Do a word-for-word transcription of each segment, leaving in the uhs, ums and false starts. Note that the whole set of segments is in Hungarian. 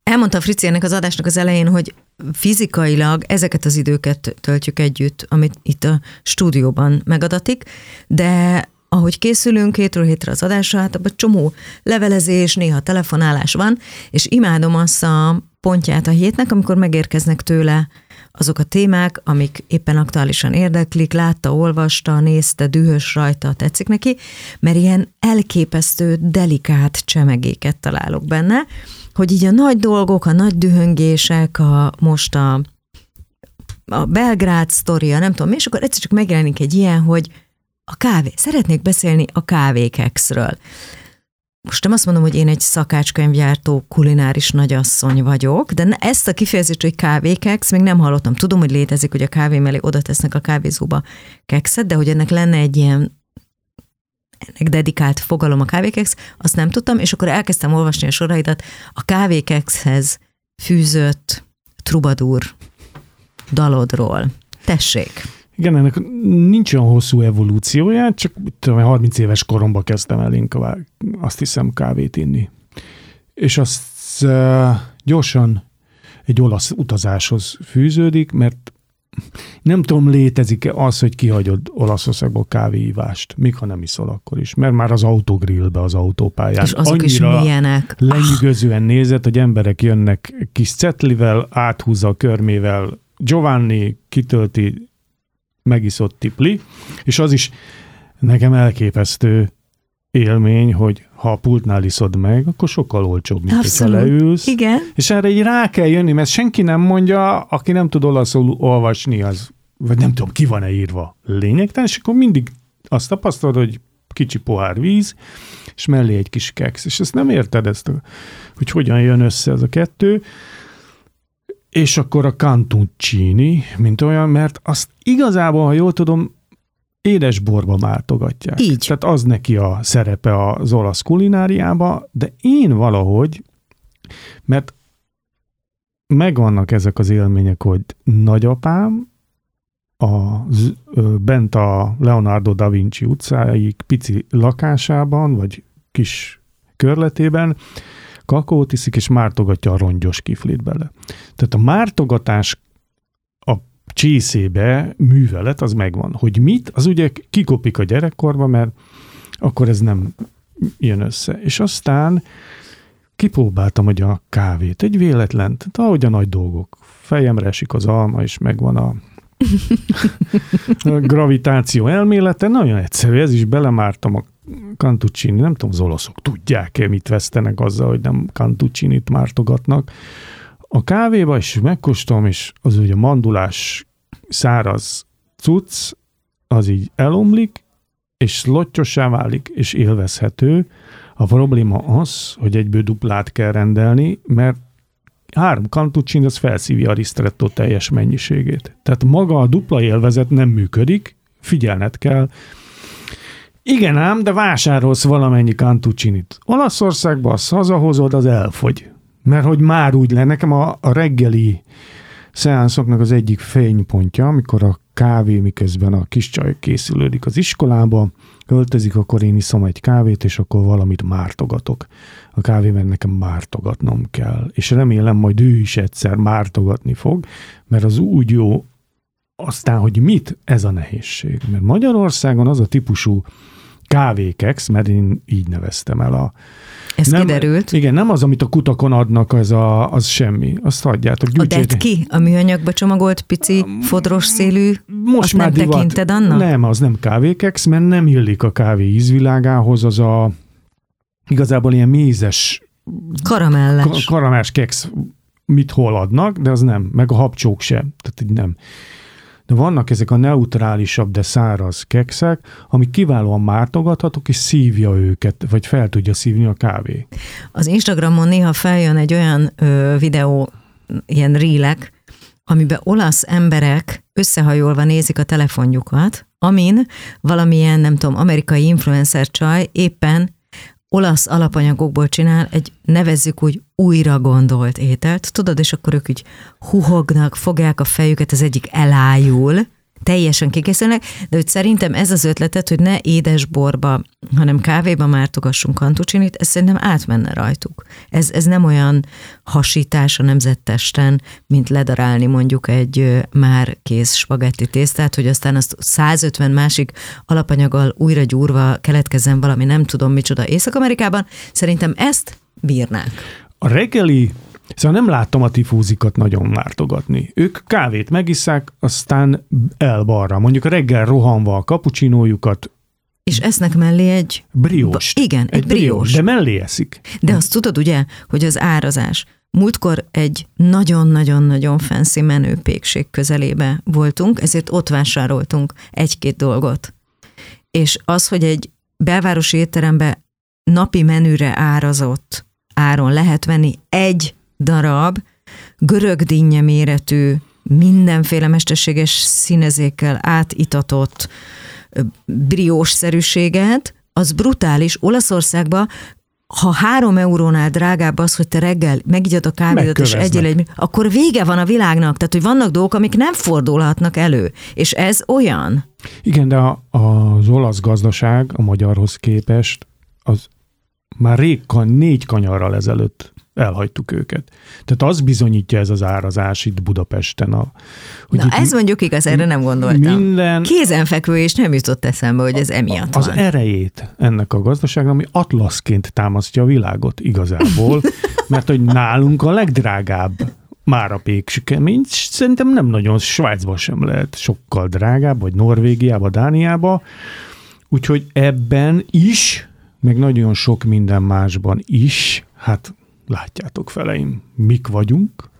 Elmondta Frici ennek az adásnak az elején, hogy fizikailag ezeket az időket töltjük együtt, amit itt a stúdióban megadatik, de ahogy készülünk hétről hétre az adásra, hát abban csomó levelezés, néha telefonálás van, és imádom azt a pontját a hétnek, amikor megérkeznek tőle azok a témák, amik éppen aktuálisan érdeklik, látta, olvasta, nézte, dühös rajta, tetszik neki, mert ilyen elképesztő, delikát csemegéket találok benne, hogy így a nagy dolgok, a nagy dühöngések, a, most a, a Belgrád sztoria, nem tudom, és akkor egyszer csak megjelenik egy ilyen, hogy a kávé. Szeretnék beszélni a kávékekszről. Most nem azt mondom, hogy én egy szakácskönyvgyártó, kulináris nagyasszony vagyok, de ezt a kifejezést, hogy kávékeksz, még nem hallottam. Tudom, hogy létezik, hogy a kávé mellé oda tesznek a kávézóba kekszet, de hogy ennek lenne egy ilyen ennek dedikált fogalom a kávékeksz, azt nem tudtam, és akkor elkezdtem olvasni a soraidat a kávékekszhez fűzött trubadur dalodról. Tessék! Igen, ennek nincs olyan hosszú evolúciója, csak tudom, harminc éves koromban kezdtem el inkább, azt hiszem, kávét inni. És azt uh, gyorsan egy olasz utazáshoz fűződik, mert nem tudom, létezik-e az, hogy kihagyod Olaszországból kávéívást, még ha nem iszol akkor is, mert már az autogrillbe, az autópályán és azok annyira is milyenek. lenyűgözően nézett, hogy emberek jönnek kis cetlivel, áthúzza a körmével, Giovanni kitölti, megiszott tipli, és az is nekem elképesztő élmény, hogy ha a pultnál iszod meg, akkor sokkal olcsóbb, mint hogyha leülsz. Igen. És erre így rá kell jönni, mert senki nem mondja, aki nem tud olaszul olvasni, az, vagy nem tudom, ki van-e írva lényegtelen, és akkor mindig azt tapasztalod, hogy kicsi pohár víz, és mellé egy kis keksz. És ezt nem érted, ezt, hogy hogyan jön össze ez a kettő. És akkor a cantuccini, mint olyan, mert azt igazából, ha jól tudom, édesborba mártogatják. Így. Tehát az neki a szerepe az olasz kulináriába, de én valahogy, mert megvannak ezek az élmények, hogy nagyapám a, bent a Leonardo da Vinci utcáig pici lakásában, vagy kis körletében kakaót iszik, és mártogatja a rongyos kiflit bele. Tehát a mártogatás a csészébe művelet, az megvan. Hogy mit, az ugye kikopik a gyerekkorba, mert akkor ez nem jön össze. És aztán kipróbáltam, hogy a kávét, egy véletlen, tehát ahogy a nagy dolgok. Fejemre esik az alma, és megvan a, a gravitáció elmélete. Nagyon egyszerű, ez is belemártam a cantuccini, nem tudom, az olaszok tudják-e, mit vesztenek azzal, hogy nem cantuccinit mártogatnak a kávéba, és megkóstolom, és az ugye mandulás száraz cucc, az így elomlik, és lottyossá válik, és élvezhető. A probléma az, hogy egyből duplát kell rendelni, mert három cantuccini az felszívja a ristretto teljes mennyiségét. Tehát maga a dupla élvezet nem működik, figyelned kell. Igen ám, de vásárolsz valamennyi cantuccinit. Olaszországban azt hazahozod, az elfogy. Mert hogy már úgy le, nekem a, a reggeli szeánszoknak az egyik fénypontja, amikor a kávé, miközben a kis csaj készülődik az iskolába, öltözik, akkor én iszom egy kávét, és akkor valamit mártogatok. A kávé, mert nekem mártogatnom kell. És remélem, majd ő is egyszer mártogatni fog, mert az úgy jó, aztán, hogy mit, ez a nehézség. Mert Magyarországon az a típusú kávékeksz, mert én így neveztem el a... Ez nem, kiderült. Igen, nem az, amit a kutakon adnak, az, a, az semmi. Azt hagyjátok. A detki, a műanyagba csomagolt, pici, fodros szélű, most azt már nem divat. Tekinted annak? Nem, az nem kávékeksz, mert nem illik a kávé ízvilágához, az a igazából ilyen mézes karamelles. Karamelles keksz, mit hol adnak, de az nem, meg a habcsók sem. Tehát így nem. De vannak ezek a neutrálisabb, de száraz kekszek, amik kiválóan mártogathatók, és szívja őket, vagy fel tudja szívni a kávé. Az Instagramon néha feljön egy olyan ö, videó, ilyen rílek, amiben olasz emberek összehajolva nézik a telefonjukat, amin valamilyen, nem tudom, amerikai influencer csaj éppen olasz alapanyagokból csinál egy, nevezzük úgy, újra gondolt ételt, tudod, és akkor ők úgy huhognak, fogják a fejüket, az egyik elájul, teljesen kikészülnek, de hogy szerintem ez az ötletet, hogy ne édesborba, hanem kávéba mártogassunk kantucsinit, ez szerintem átmenne rajtuk. Ez, ez nem olyan hasítás a nemzettesten, mint ledarálni mondjuk egy már kész spagetti tésztát, hogy aztán azt százötven másik alapanyaggal újra gyúrva keletkezzen valami nem tudom micsoda Észak-Amerikában. Szerintem ezt bírnák. A reggeli, szóval nem láttam a tifúzikat nagyon mártogatni. Ők kávét megisszák, aztán elbalra. Mondjuk a reggel rohanva a kapucsinójukat. És esznek mellé egy... Brióst. Igen, egy, egy briós. De mellé eszik. De azt tudod ugye, hogy az árazás. Múltkor egy nagyon-nagyon-nagyon fancy menő pékség közelébe voltunk, ezért ott vásároltunk egy-két dolgot. És az, hogy egy belvárosi étterembe napi menüre árazott áron lehet venni egy darab görögdinnye méretű, mindenféle mesterséges színezékkel átitatott briós-szerűséget, az brutális. Olaszországban, ha három eurónál drágább az, hogy te reggel megigyad a kávédat, és egyél egy, akkor vége van a világnak. Tehát, hogy vannak dolgok, amik nem fordulhatnak elő. És ez olyan. Igen, de a, az olasz gazdaság a magyarhoz képest az már rég négy kanyarral ezelőtt elhagytuk őket. Tehát az bizonyítja ez az árazás itt Budapesten. A, hogy Na ez mondjuk igaz, erre nem gondoltam. Minden, kézenfekvő, és nem jutott eszembe, hogy ez emiatt az van. Az erejét ennek a gazdaságnak, ami atlaszként támasztja a világot igazából, mert hogy nálunk a legdrágább már a péksükemény, szerintem nem nagyon, Svájcban sem lehet sokkal drágább, vagy Norvégiába, Dániába, úgyhogy ebben is, meg nagyon sok minden másban is, hát látjátok feleim, mik vagyunk,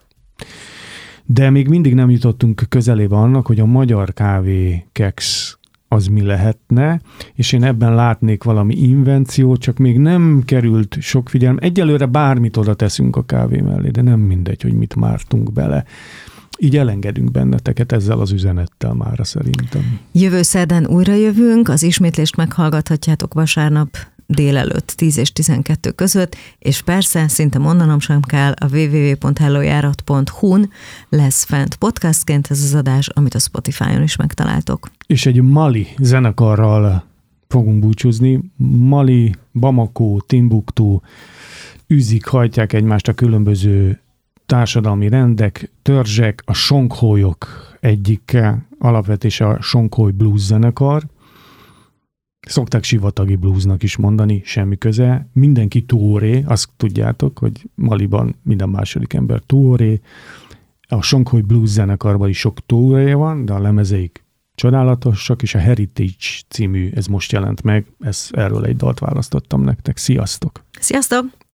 de még mindig nem jutottunk közelébe annak, hogy a magyar kávé keksz az mi lehetne, és én ebben látnék valami invenciót, csak még nem került sok figyelem. Egyelőre bármit oda teszünk a kávé mellé, de nem mindegy, hogy mit mártunk bele. Így elengedünk benneteket ezzel az üzenettel mára szerintem. Jövő szerdán újra jövünk, az ismétlést meghallgathatjátok vasárnap délelőtt tíz és tizenkettő között, és persze, szinte mondanom sem kell, a double-u double-u double-u pont hellojárat pont hu-n lesz fent podcastként ez az adás, amit a Spotify-on is megtaláltok. És egy mali zenekarral fogunk búcsúzni. Mali, Bamako, Timbuktu üzik, hajtják egymást a különböző társadalmi rendek, törzsek, a songhólyok egyike, alapvetése a songhóly blues zenekar. Szokták sivatagi bluesnak is mondani, semmi köze. Mindenki tuóré, azt tudjátok, hogy Maliban minden második ember tuóré. A songhóly blues zenekarban is sok tuóré van, de a lemezeik csodálatosak, és a Heritage című, ez most jelent meg, ez, erről egy dalt választottam nektek. Sziasztok! Sziasztok!